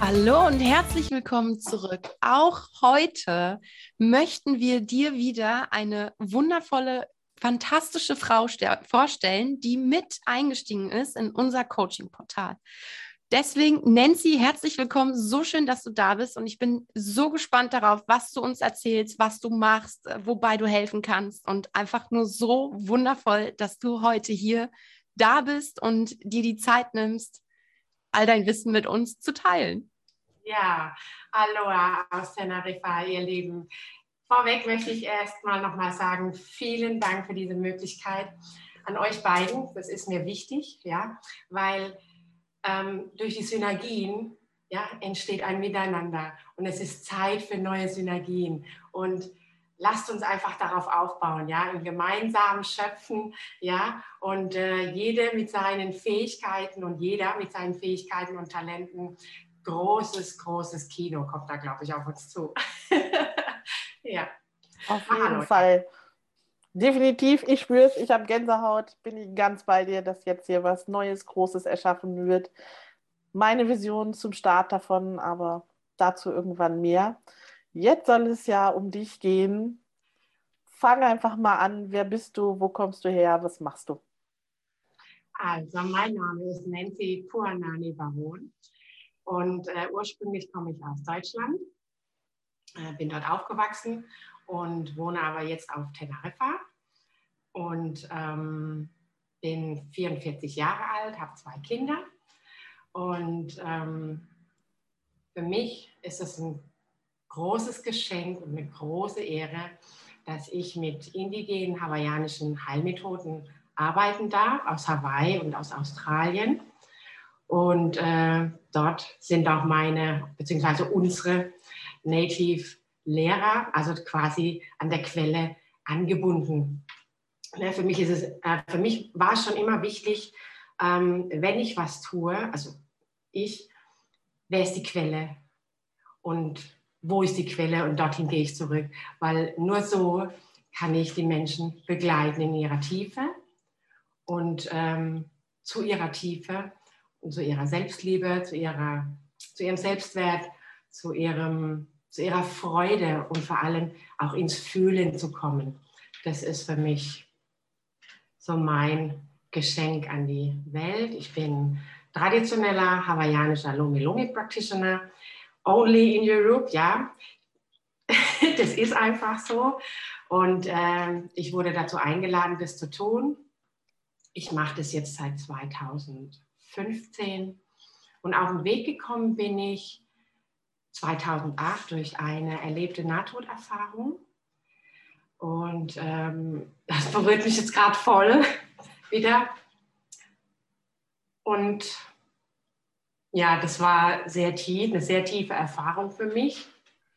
Hallo und herzlich willkommen zurück. Auch heute möchten wir dir wieder eine wundervolle, fantastische Frau vorstellen, die mit eingestiegen ist in unser Coaching-Portal. Deswegen, Nancy, herzlich willkommen. So schön, dass du da bist. Und ich bin so gespannt darauf, was du uns erzählst, was du machst, wobei du helfen kannst. Und einfach nur so wundervoll, dass du heute hier da bist und dir die Zeit nimmst, all dein Wissen mit uns zu teilen. Ja, Aloha aus Teneriffa, ihr Lieben. Vorweg möchte ich erstmal nochmal sagen, vielen Dank für diese Möglichkeit an euch beiden. Das ist mir wichtig, ja, weil durch die Synergien entsteht ein Miteinander und es ist Zeit für neue Synergien. Und lasst uns einfach darauf aufbauen, ja, im gemeinsamen Schöpfen, ja, und jede mit seinen Fähigkeiten und jeder mit seinen Fähigkeiten und Talenten. Großes Kino kommt da, glaube ich, auf uns zu. Ja. Auf jeden Fall. Definitiv, ich spüre es, ich habe Gänsehaut, bin ich ganz bei dir, dass jetzt hier was Neues, Großes erschaffen wird. Meine Vision zum Start davon, aber dazu irgendwann mehr. Jetzt soll es ja um dich gehen. Fang einfach mal an. Wer bist du? Wo kommst du her? Was machst du? Also, mein Name ist Nancy Puhanani Baron und ursprünglich komme ich aus Deutschland, bin dort aufgewachsen und wohne aber jetzt auf Teneriffa und bin 44 Jahre alt, habe 2 Kinder und für mich ist es ein großes Geschenk und eine große Ehre, dass ich mit indigenen hawaiianischen Heilmethoden arbeiten darf, aus Hawaii und aus Australien. Und dort sind auch meine, beziehungsweise unsere Native-Lehrer, also quasi an der Quelle angebunden. Für mich war es schon immer wichtig, wenn ich was tue, also wer ist die Quelle und wo ist die Quelle und dorthin gehe ich zurück, weil nur so kann ich die Menschen begleiten in ihrer Tiefe und zu ihrer Tiefe und zu ihrer Selbstliebe, zu ihrem Selbstwert, zu ihrer Freude und vor allem auch ins Fühlen zu kommen. Das ist für mich so mein Geschenk an die Welt. Ich bin traditioneller hawaiianischer Lomi Practitioner, only in Europe, ja. Das ist einfach so. Und ich wurde dazu eingeladen, das zu tun. Ich mache das jetzt seit 2015 und auf den Weg gekommen bin ich 2008 durch eine erlebte Nahtoderfahrung. Und das berührt mich jetzt gerade voll wieder. Und ja, das war sehr tief, eine sehr tiefe Erfahrung für mich.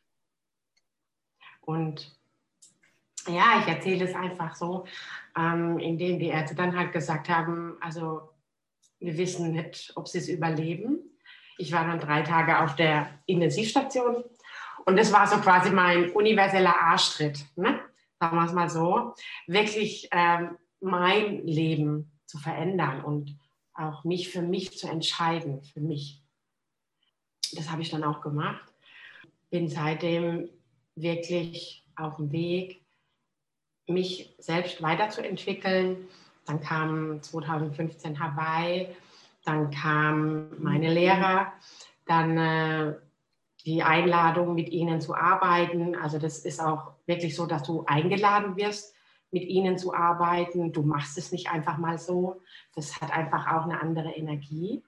Und ja, ich erzähle es einfach so, indem die Ärzte dann halt gesagt haben, also wir wissen nicht, ob sie es überleben. Ich war dann 3 Tage auf der Intensivstation und das war so quasi mein universeller Arschtritt, ne? Sagen wir es mal so, wirklich mein Leben zu verändern und auch mich für mich zu entscheiden, für mich. Das habe ich dann auch gemacht. Bin seitdem wirklich auf dem Weg, mich selbst weiterzuentwickeln. Dann kam 2015 Hawaii, dann kamen meine Lehrer, dann die Einladung, mit ihnen zu arbeiten. Also das ist auch wirklich so, dass du eingeladen wirst, mit ihnen zu arbeiten. Du machst es nicht einfach mal so. Das hat einfach auch eine andere Energie.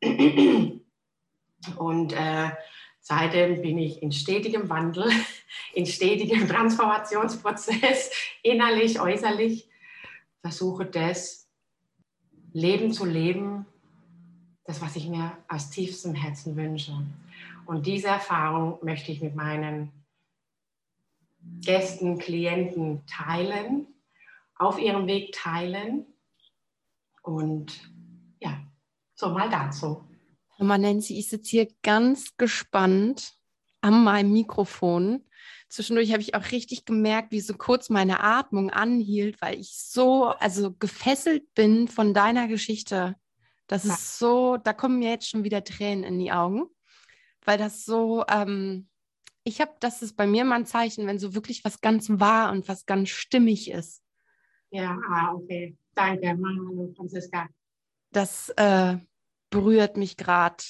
Und seitdem bin ich in stetigem Wandel, in stetigem Transformationsprozess, innerlich, äußerlich. Versuche das Leben zu leben, das, was ich mir aus tiefstem Herzen wünsche. Und diese Erfahrung möchte ich mit meinen Gästen, Klienten teilen, auf ihrem Weg teilen. Und ja, so mal dazu. Nancy, ich sitze hier ganz gespannt an meinem Mikrofon. Zwischendurch habe ich auch richtig gemerkt, wie so kurz meine Atmung anhielt, weil ich so gefesselt bin von deiner Geschichte. Das ist so, da kommen mir jetzt schon wieder Tränen in die Augen, weil das so, das ist bei mir mal ein Zeichen, wenn so wirklich was ganz wahr und was ganz stimmig ist. Ja, okay. Danke, hallo Franziska. Das berührt mich gerade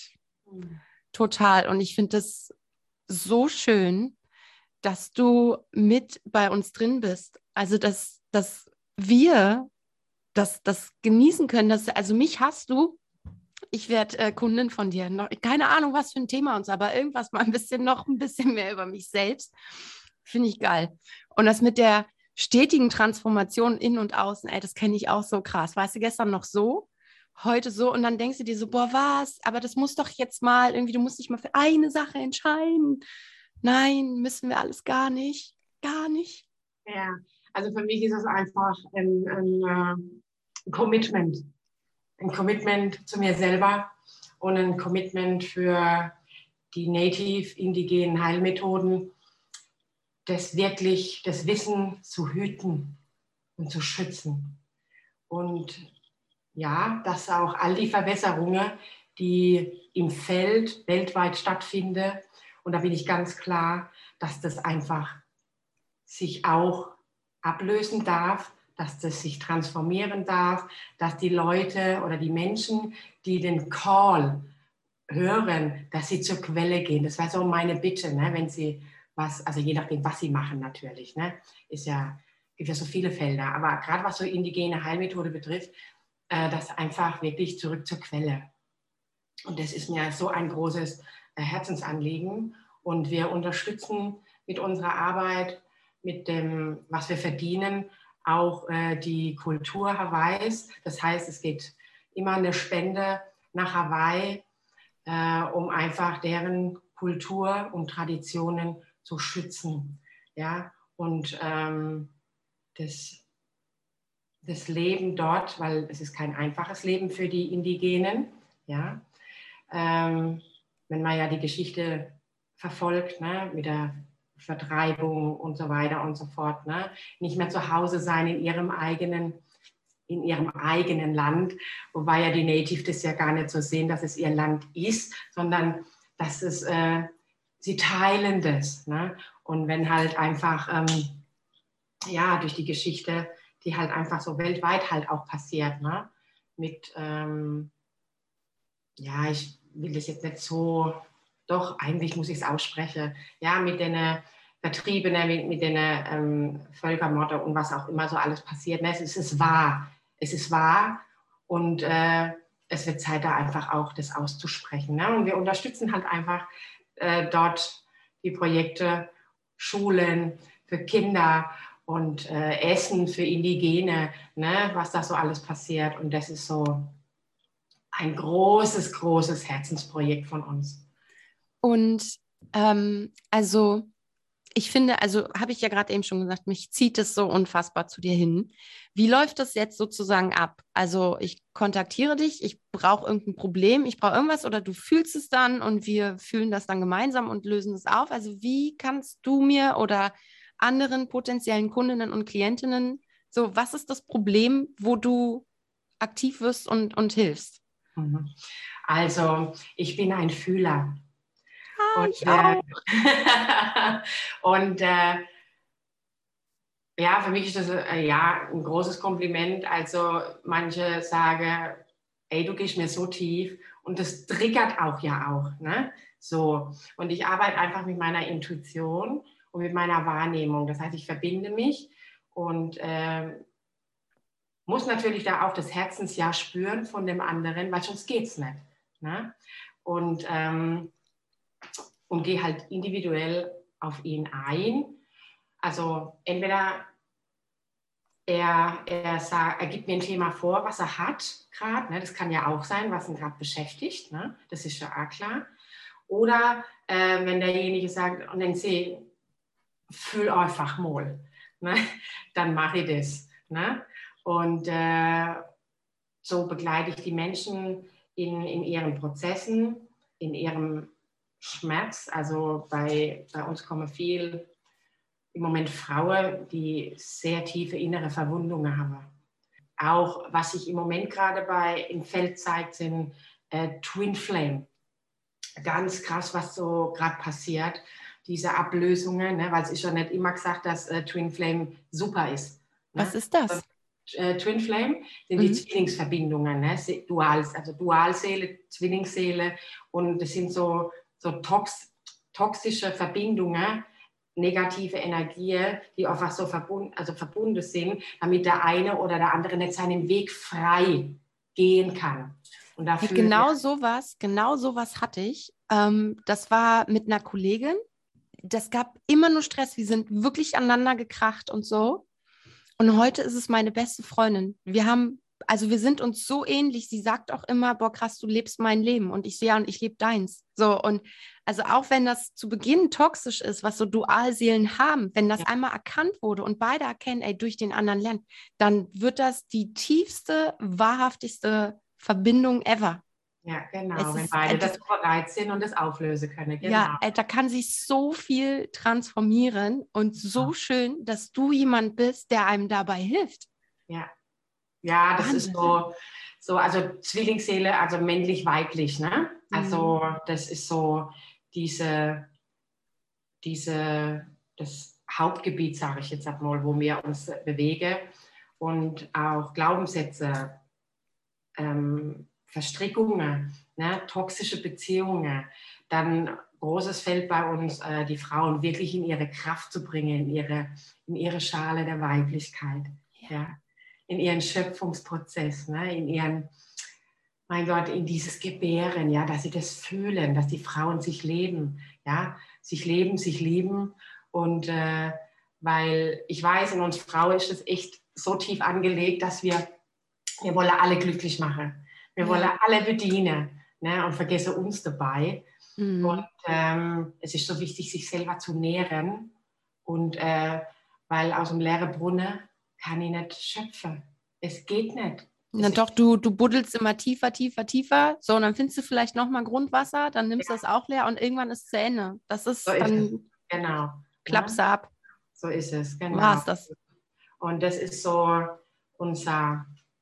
total. Und ich finde es so schön, dass du mit bei uns drin bist. Also, dass wir das genießen können. Also mich hast du, ich werde Kundin von dir. Keine Ahnung, was für ein Thema uns, aber irgendwas mal noch ein bisschen mehr über mich selbst. Finde ich geil. Und das mit der stetigen Transformation innen und außen, ey, das kenne ich auch so krass. Weißt du, gestern noch so, heute so und dann denkst du dir so, boah, was? Aber das muss doch jetzt mal irgendwie, du musst dich mal für eine Sache entscheiden. Nein, müssen wir alles gar nicht. Gar nicht. Ja, also für mich ist es einfach ein Commitment. Ein Commitment zu mir selber und ein Commitment für die native-indigenen Heilmethoden, das Wissen zu hüten und zu schützen. Und ja, dass auch all die Verwässerungen, die im Feld weltweit stattfinden, und da bin ich ganz klar, dass das einfach sich auch ablösen darf, dass das sich transformieren darf, dass die Leute oder die Menschen, die den Call hören, dass sie zur Quelle gehen. Das war so meine Bitte, ne? Wenn sie was, also je nachdem, was sie machen natürlich, ne? Gibt ja so viele Felder, aber gerade was so indigene Heilmethode betrifft, das einfach wirklich zurück zur Quelle. Und das ist mir so ein großes Herzensanliegen und wir unterstützen mit unserer Arbeit, mit dem, was wir verdienen, auch die Kultur Hawaiis. Das heißt, es geht immer eine Spende nach Hawaii, um einfach deren Kultur und Traditionen zu schützen. Ja? Und das Leben dort, weil es ist kein einfaches Leben für die Indigenen, ja? Wenn man ja die Geschichte verfolgt, ne? Mit der Vertreibung und so weiter und so fort, ne? Nicht mehr zu Hause sein in ihrem eigenen Land, wobei ja die Native das ja gar nicht so sehen, dass es ihr Land ist, sondern dass es, sie teilen das. Ne? Und wenn halt einfach, ja, durch die Geschichte, die halt einfach so weltweit halt auch passiert, ne? Mit, ja, ich will das jetzt nicht so, doch, eigentlich muss ich es aussprechen, ja, mit den Vertriebenen, mit den Völkermorde und was auch immer so alles passiert. Ne? Es ist wahr. Es ist wahr und es wird Zeit, da einfach auch das auszusprechen. Ne? Und wir unterstützen halt einfach dort die Projekte, Schulen für Kinder und Essen für Indigene, ne? Was da so alles passiert. Und das ist so ein großes, großes Herzensprojekt von uns. Und also ich finde, also habe ich ja gerade eben schon gesagt, mich zieht es so unfassbar zu dir hin. Wie läuft das jetzt sozusagen ab? Also ich kontaktiere dich, ich brauche irgendein Problem, ich brauche irgendwas oder du fühlst es dann und wir fühlen das dann gemeinsam und lösen es auf. Also wie kannst du mir oder anderen potenziellen Kundinnen und Klientinnen, so was ist das Problem, wo du aktiv wirst und hilfst? Also ich bin ein Fühler. Und, Ich auch. und ja, für mich ist das ja ein großes Kompliment. Also manche sagen, ey, du gehst mir so tief und das triggert auch ja auch. Ne? So. Und ich arbeite einfach mit meiner Intuition und mit meiner Wahrnehmung. Das heißt, ich verbinde mich und muss natürlich da auch das Herzensja spüren von dem anderen, weil sonst geht es nicht. Ne? Und gehe halt individuell auf ihn ein. Also entweder er gibt mir ein Thema vor, was er hat gerade. Ne? Das kann ja auch sein, was ihn gerade beschäftigt. Ne? Das ist ja auch klar. Oder wenn derjenige sagt, und dann sehe, fühl einfach mal, ne? Dann mache ich das. Ne? Und so begleite ich die Menschen in ihren Prozessen, in ihrem Schmerz. Also bei uns kommen viel im Moment Frauen, die sehr tiefe innere Verwundungen haben. Auch was sich im Moment gerade im Feld zeigt, sind Twin Flame. ganz krass, was so gerade passiert, diese Ablösungen, ne? Weil es ist schon nicht immer gesagt, dass Twin Flame super ist. Ne? Was ist das? Twin Flame sind die Zwillingsverbindungen, ne? Also Dualseele, Zwillingsseele, und das sind so toxische Verbindungen, negative Energien, die einfach so verbunden sind, damit der eine oder der andere nicht seinen Weg frei gehen kann. Und dafür, genau sowas hatte ich. Das war mit einer Kollegin. Das gab immer nur Stress. Wir sind wirklich aneinander gekracht und so. Und heute ist es meine beste Freundin. Wir sind uns so ähnlich. Sie sagt auch immer, boah, krass, du lebst mein Leben. Und ich sehe, ja, und ich lebe deins. So, und also auch wenn das zu Beginn toxisch ist, was so Dualseelen haben, wenn das einmal erkannt wurde und beide erkennen, ey, durch den anderen lernen, dann wird das die tiefste, wahrhaftigste Verbindung ever. Ja, genau, wenn beide dazu bereit sind und das auflösen können. Genau. Ja, da kann sich so viel transformieren und so schön, dass du jemand bist, der einem dabei hilft. Ja, das ist so, also Zwillingsseele, also männlich-weiblich, ne? Also das ist so das Hauptgebiet, sage ich jetzt einmal, wo wir uns bewegen, und auch Glaubenssätze, Verstrickungen, ne, toxische Beziehungen. Dann großes Feld bei uns, die Frauen wirklich in ihre Kraft zu bringen, in ihre Schale der Weiblichkeit, ja, in ihren Schöpfungsprozess, ne, mein Gott, in dieses Gebären, ja, dass sie das fühlen, dass die Frauen sich leben, ja, sich lieben, und weil ich weiß, in uns Frauen ist es echt so tief angelegt, dass wir wollen alle glücklich machen. Wir wollen alle bedienen, ne, und vergessen uns dabei. Und es ist so wichtig, sich selber zu nähren. Und weil aus dem leeren Brunnen kann ich nicht schöpfen. Es geht nicht. Na doch, du buddelst immer tiefer. So, und dann findest du vielleicht nochmal Grundwasser, dann nimmst du das auch leer und irgendwann ist es zu Ende. Das ist so dann, ist es. Genau. klappst du ab. So ist es, genau. War's das. Und das ist so unser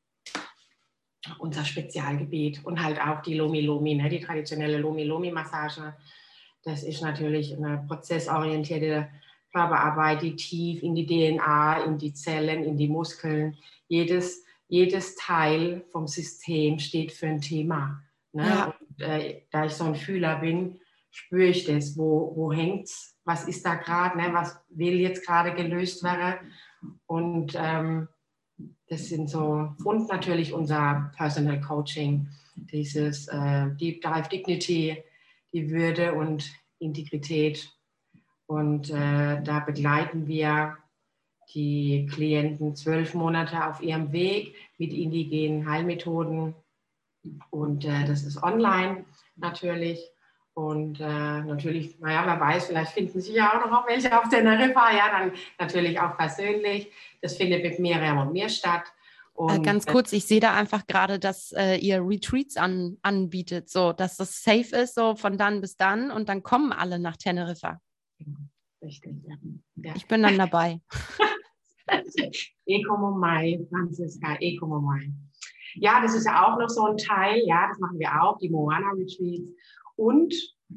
Spezialgebiet, und halt auch die Lomi-Lomi, ne, die traditionelle Lomi-Lomi-Massage. Das ist natürlich eine prozessorientierte Körperarbeit, die tief in die DNA, in die Zellen, in die Muskeln, jedes Teil vom System steht für ein Thema. Ne? Ja. Und, da ich so ein Fühler bin, spüre ich das, wo hängt's, was ist da gerade, ne? Was will jetzt gerade gelöst werden. Und das sind so, und natürlich unser Personal Coaching, dieses Deep Dive Dignity, die Würde und Integrität. Und da begleiten wir die Klienten 12 Monate auf ihrem Weg mit indigenen Heilmethoden. Und das ist online natürlich. Und natürlich, naja, wer weiß, vielleicht finden sich ja auch noch welche auf Teneriffa. Ja, dann natürlich auch persönlich. Das findet mit Miriam und mir statt. Und, ganz kurz, ich sehe da einfach gerade, dass ihr Retreats anbietet, so dass das safe ist, so von dann bis dann, und dann kommen alle nach Teneriffa. Richtig, ja. Ich bin dann dabei. Como Mai, Franziska, Como Mai. Ja, das ist ja auch noch so ein Teil, ja, das machen wir auch, die Moana Retreats. Und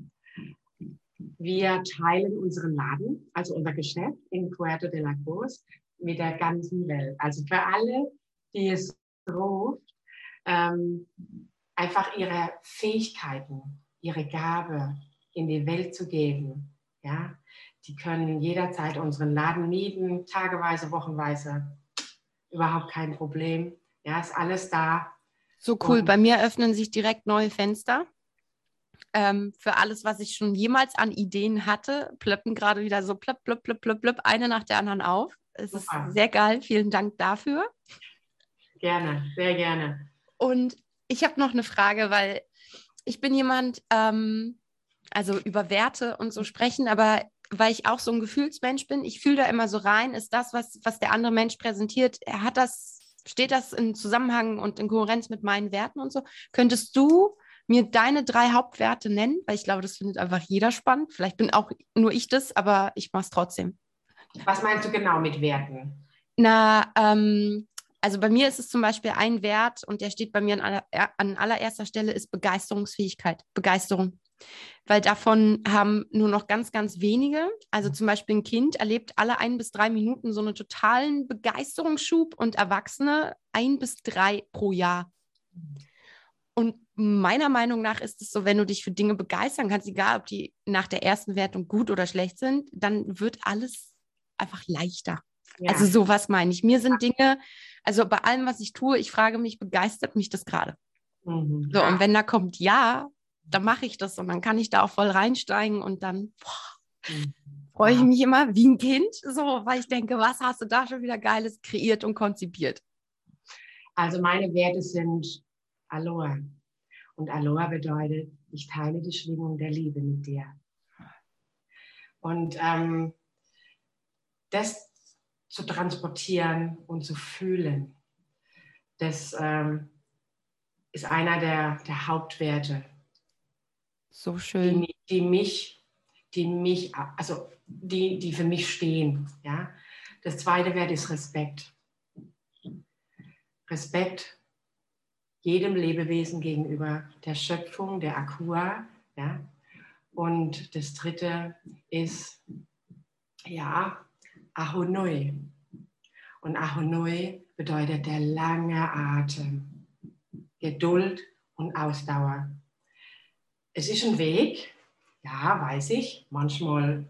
wir teilen unseren Laden, also unser Geschäft in Puerto de la Cruz, mit der ganzen Welt. Also für alle, die es ruft, einfach ihre Fähigkeiten, ihre Gabe in die Welt zu geben. Ja? Die können jederzeit unseren Laden mieten, tageweise, wochenweise, überhaupt kein Problem. Ja, ist alles da. So cool, bei mir öffnen sich direkt neue Fenster. Für alles, was ich schon jemals an Ideen hatte, plöppen gerade wieder so plöpp, eine nach der anderen auf. Es ist sehr geil, vielen Dank dafür. Gerne, sehr gerne. Und ich habe noch eine Frage, weil ich bin jemand, also über Werte und so sprechen, aber weil ich auch so ein Gefühlsmensch bin, ich fühle da immer so rein, ist das, was der andere Mensch präsentiert, steht das in Zusammenhang und in Kohärenz mit meinen Werten und so? Könntest du mir deine 3 Hauptwerte nennen? Weil ich glaube, das findet einfach jeder spannend. Vielleicht bin auch nur ich das, aber ich mache es trotzdem. Was meinst du genau mit Werten? Na, also bei mir ist es zum Beispiel ein Wert, und der steht bei mir an allererster Stelle, ist Begeisterungsfähigkeit, Begeisterung. weil davon haben nur noch ganz, ganz wenige. Also zum Beispiel ein Kind erlebt alle 1 bis 3 Minuten so einen totalen Begeisterungsschub und Erwachsene 1 bis 3 pro Jahr. Und meiner Meinung nach ist es so, wenn du dich für Dinge begeistern kannst, egal ob die nach der ersten Wertung gut oder schlecht sind, dann wird alles einfach leichter. Ja. Also sowas meine ich. Mir sind Dinge, also bei allem, was ich tue, ich frage mich, begeistert mich das gerade? Mhm. So, und wenn da kommt ja, dann mache ich das und dann kann ich da auch voll reinsteigen und dann freue ich mich immer wie ein Kind, so, weil ich denke, was hast du da schon wieder Geiles kreiert und konzipiert? Also meine Werte sind Aloha. Und Aloha bedeutet, ich teile die Schwingung der Liebe mit dir. Und das zu transportieren und zu fühlen, das ist einer der Hauptwerte, So schön. die für mich stehen. Ja? Das zweite Wert ist Respekt. Respekt jedem Lebewesen gegenüber, der Schöpfung, der Akua. Ja? Und das dritte ist, ja, Ahonoi. Und Ahonoi bedeutet der lange Atem, Geduld und Ausdauer. Es ist ein Weg, ja, weiß ich, manchmal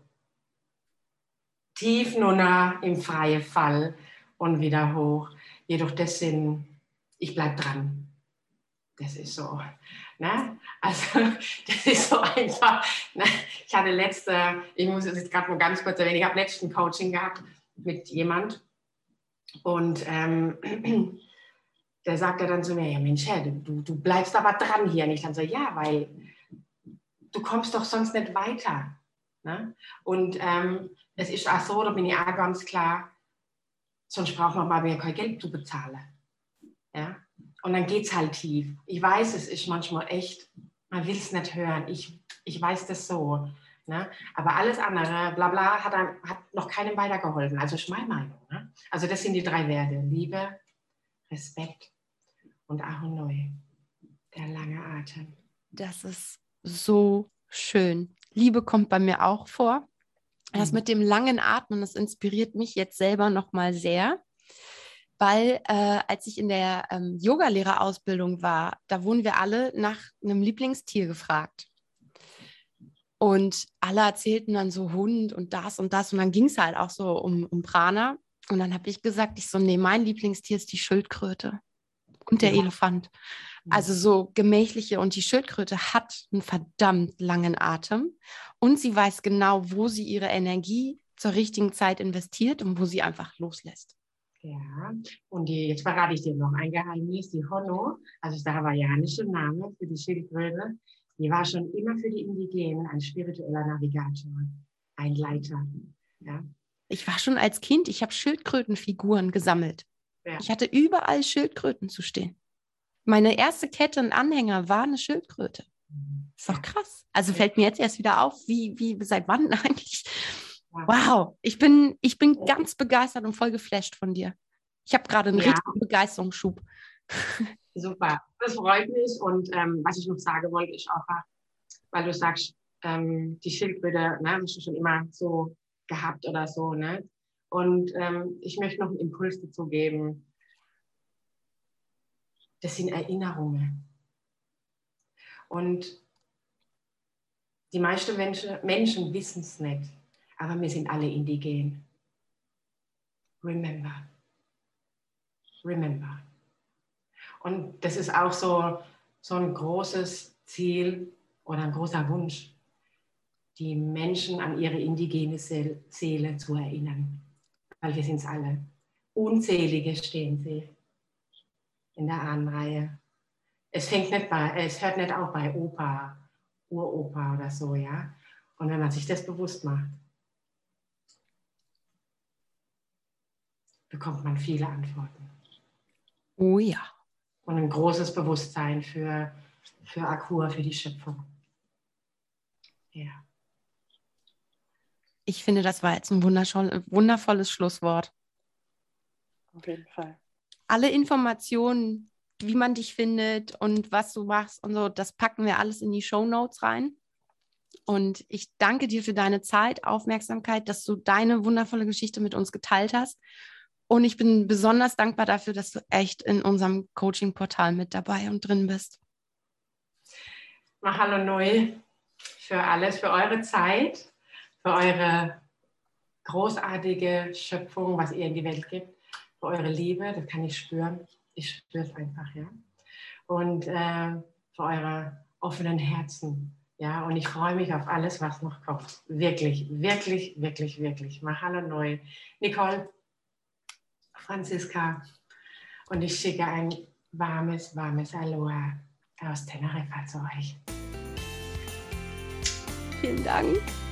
tief runter im freien Fall und wieder hoch. Jedoch ich bleibe dran. Das ist so. Ne? Also das ist so einfach. Ne? Ich muss es jetzt gerade mal ganz kurz erwähnen, ich habe letztens ein Coaching gehabt mit jemand und der sagte dann zu mir, ja Mensch, du bleibst aber dran hier. Und ich dann so, ja, weil du kommst doch sonst nicht weiter. Ne? Und es ist auch so, da bin ich auch ganz klar, sonst braucht man mal mehr kein Geld zu bezahlen. Ja? Und dann geht es halt tief. Ich weiß, es ist manchmal echt, man will es nicht hören. Ich weiß das so. Ne? Aber alles andere, bla bla, hat noch keinem weitergeholfen. Also ist meine Meinung. Ne? Also das sind die 3 Werte. Liebe, Respekt und Ahonoi. Der lange Atem. Das ist so schön. Liebe kommt bei mir auch vor. Das mit dem langen Atmen, das inspiriert mich jetzt selber nochmal sehr, weil als ich in der Yogalehrerausbildung war, da wurden wir alle nach einem Lieblingstier gefragt. Und alle erzählten dann so Hund und das und das. Und dann ging es halt auch so um Prana. Und dann habe ich gesagt, nee, mein Lieblingstier ist die Schildkröte und der Elefant. Also so gemächliche. Und die Schildkröte hat einen verdammt langen Atem. Und sie weiß genau, wo sie ihre Energie zur richtigen Zeit investiert und wo sie einfach loslässt. Ja, und jetzt verrate ich dir noch ein Geheimnis. Die Honno, also ist der hawaiianische Name für die Schildkröte, die war schon immer für die Indigenen ein spiritueller Navigator, ein Leiter. Ja. Ich war schon als Kind, ich habe Schildkrötenfiguren gesammelt. Ja. Ich hatte überall Schildkröten zu stehen. Meine erste Kette und Anhänger war eine Schildkröte. Ist doch krass. Also fällt mir jetzt erst wieder auf, seit wann eigentlich? Wow, ich bin ganz begeistert und voll geflasht von dir. Ich habe gerade einen richtigen Begeisterungsschub. Super, das freut mich. Und was ich noch sagen wollte, ist auch, weil du sagst, die Schildkröte, ne, hast du schon immer so gehabt oder so. Ne? Und ich möchte noch einen Impuls dazu geben. Das sind Erinnerungen. Und die meisten Menschen wissen es nicht, aber wir sind alle indigen. Remember. Remember. Und das ist auch so ein großes Ziel oder ein großer Wunsch, die Menschen an ihre indigene Seele zu erinnern. Weil wir sind es alle. Unzählige stehen sie in der Ahnenreihe. Es hört nicht auf bei Opa, Uropa oder so, ja. Und wenn man sich das bewusst macht, bekommt man viele Antworten. Oh ja. Und ein großes Bewusstsein für Akua, für die Schöpfung. Ja. Ich finde, das war jetzt ein wundervolles Schlusswort. Auf jeden Fall. Alle Informationen, wie man dich findet und was du machst und so, das packen wir alles in die Shownotes rein. Und ich danke dir für deine Zeit, Aufmerksamkeit, dass du deine wundervolle Geschichte mit uns geteilt hast. Und ich bin besonders dankbar dafür, dass du echt in unserem Coaching-Portal mit dabei und drin bist. Mahalo nui für alles, für eure Zeit, für eure großartige Schöpfung, was ihr in die Welt gibt, für eure Liebe, das kann ich spüren. Ich spüre es einfach, ja. Und für eure offenen Herzen, ja. Und ich freue mich auf alles, was noch kommt. Wirklich, wirklich, wirklich, wirklich. Mahalo nui. Nicole, Franziska, und ich schicke ein warmes, warmes Aloha aus Teneriffa zu euch. Vielen Dank.